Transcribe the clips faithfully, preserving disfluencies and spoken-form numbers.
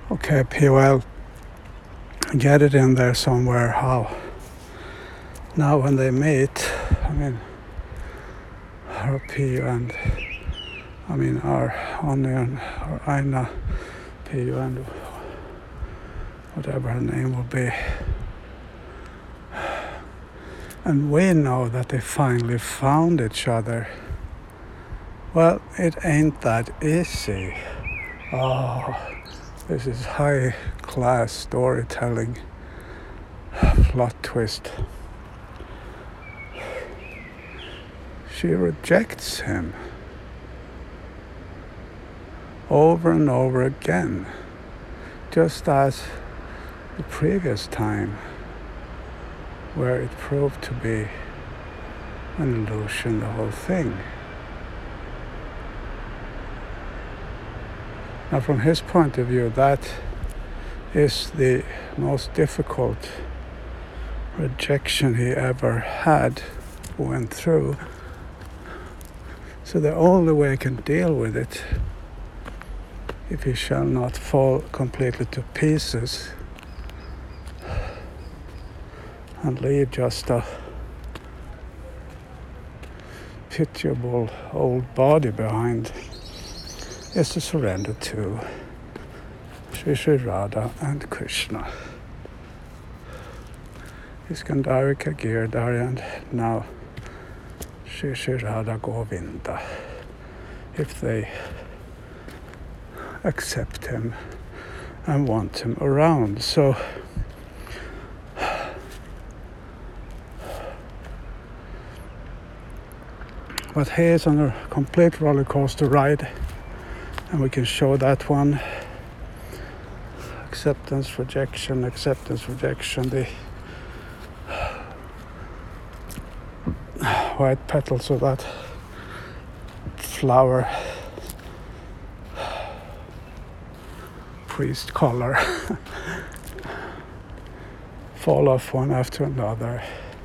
Okay, P, well, get it in there somewhere. How? Now when they meet, I mean, our P and, I mean, our Onion, or Aina P and whatever her name will be. And we know that they finally found each other. Well, it ain't that easy. Oh, this is high-class storytelling. Plot twist. She rejects him over and over again, just as the previous time, where it proved to be an illusion, the whole thing. Now, from his point of view, that is the most difficult rejection he ever had, went through. So the only way he can deal with it, if he shall not fall completely to pieces and leave just a pitiable old body behind, is to surrender to Sri Sri Radha and Krishna. Iskandarika Girdhari and now Sri Sri Radha Govinda, if they accept him and want him around. So but he is on a complete roller coaster ride, and we can show that one. Acceptance, rejection, acceptance, rejection. The white petals of that flower priest collar fall off one after another.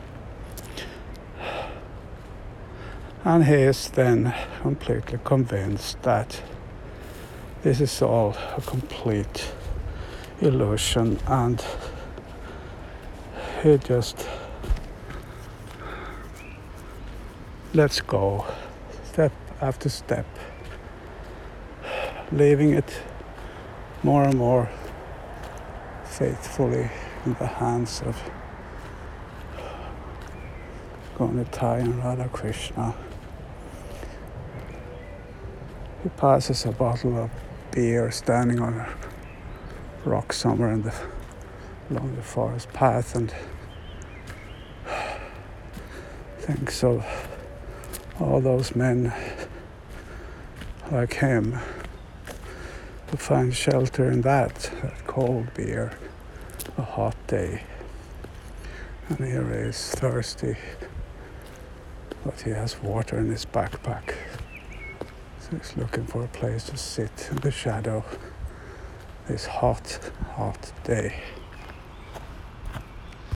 And he is then completely convinced that this is all a complete illusion, and he just lets go step after step, leaving it more and more faithfully in the hands of Gonitai and Radha Krishna. He passes a bottle of beer standing on a rock somewhere in the, along the forest path, and thinks of all those men like him who find shelter in that, that cold beer, a hot day. And here he is, thirsty, but he has water in his backpack. So he's looking for a place to sit in the shadow this hot, hot day.